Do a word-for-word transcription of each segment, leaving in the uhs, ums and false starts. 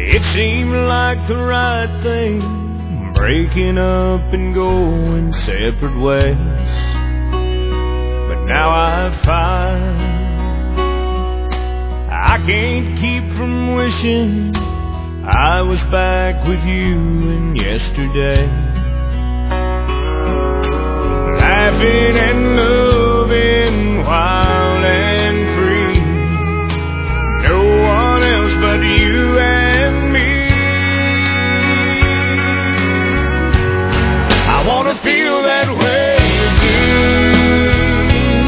It seemed like the right thing, breaking up and going separate ways. But now I find I can't keep from wishing I was back with you in yesterday, laughing and loving wild and free. No one else but you and me. I wanna feel that way again.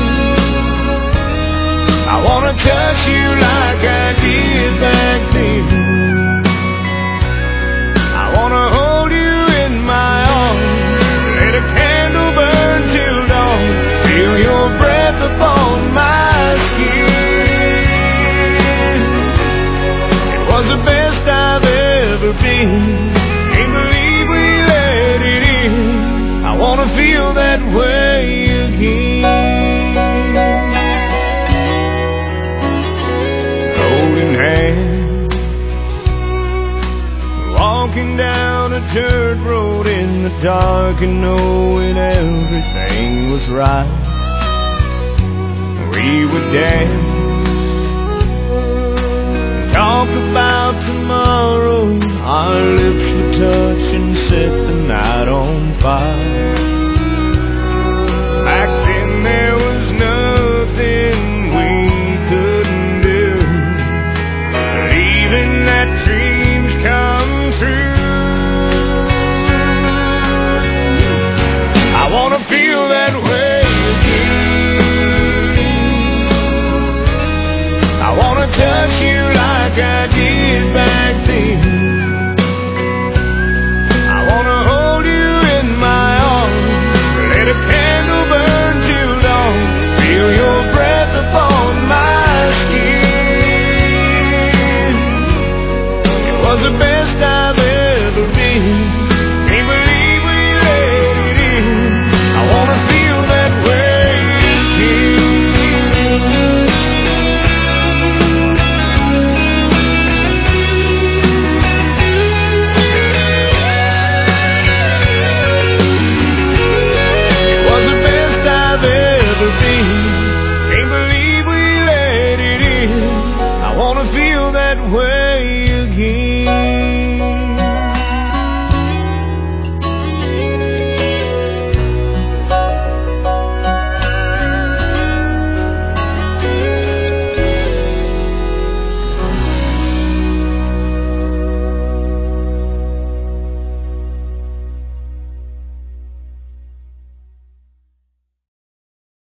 I wanna touch you like I did back then. I wanna hold you in my arms, let a candle burn till dawn, feel your breath upon my skin. It was the best I've ever been. Can't believe we let it in. I wanna feel that way again. Holding hands, walking down a dirt road in the dark and knowing everything was right. We would dance, talk about tomorrow. Our lips would touch and set the night on fire. Back then there was nothing we couldn't do, believing that dreams come true. I wanna feel that way again. I wanna touch you like I did back then.